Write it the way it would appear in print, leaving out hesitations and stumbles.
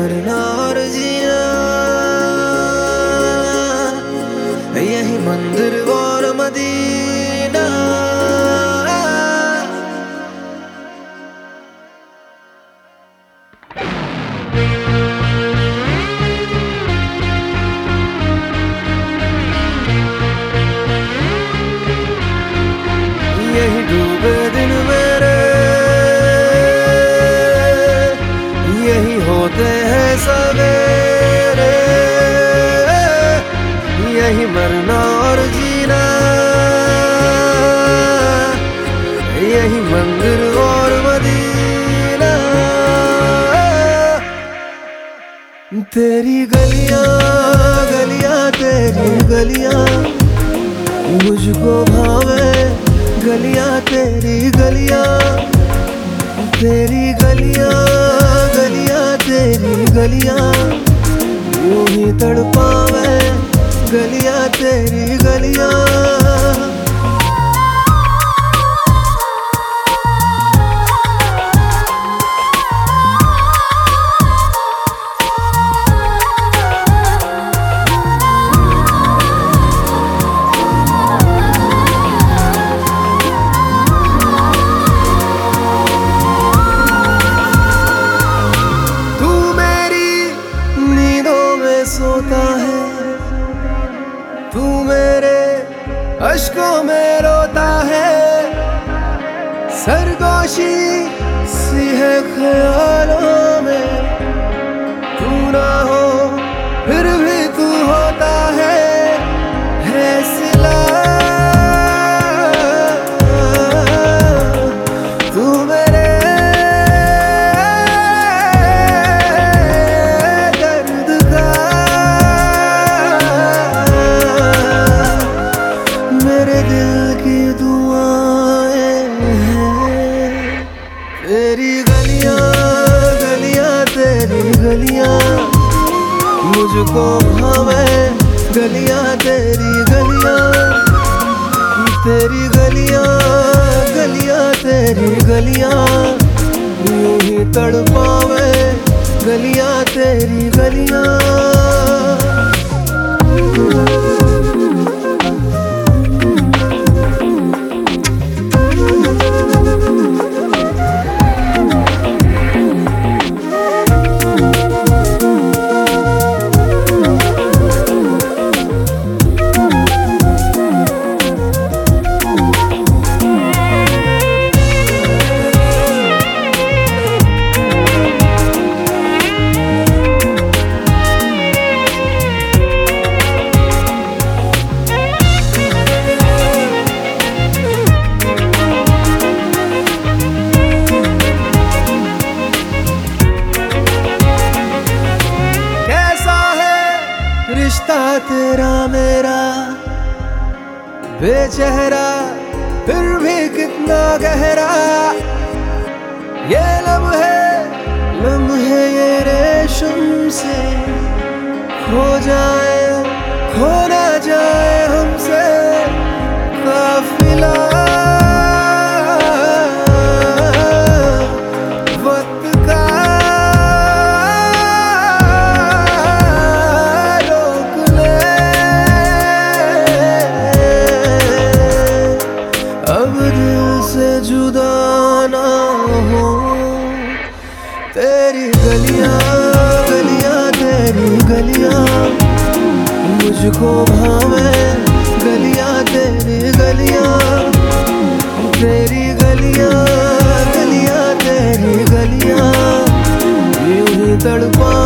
मरना और जीना, यही मंदिर और मदीना। यही डूबे दिन मेरे, यही होते हैं सवेरे, यही मरना और जीना, यही मंदिर और मदीना। तेरी गलियां गलियां तेरी गलियां मुझको भावे, गलियां तेरी गलियां, तेरी गलियां गलियां तेरी गलियां यूं ही तड़पावे, गलियां तेरी गलियां। सोता है तू, मेरे अश्कों में रोता है, सरगोशी सी है ख्यालों में, तू ना हो फिर भी तू होता है सिला। तू मेरे तेरी गलियां गलियां तेरी गलियां मुझको भावे, गलियां तेरी गलियां, तेरी गलियां गलियां तेरी गलियां यूं ही तड़पावे, गलियां तेरी गलियां। रिश्ता तेरा मेरा बेचेहरा फिर भी कितना गहरा, ये लम्हे ये रेशम से खो जाए, खो ना जाए हमसे काफिला। जुदा ना हो तेरी गलियां गलियां तेरी गलियां मुझको भावे, गलियां तेरी गलियां, तेरी गलियां गलियां तेरी गलियां यूं ही तड़पा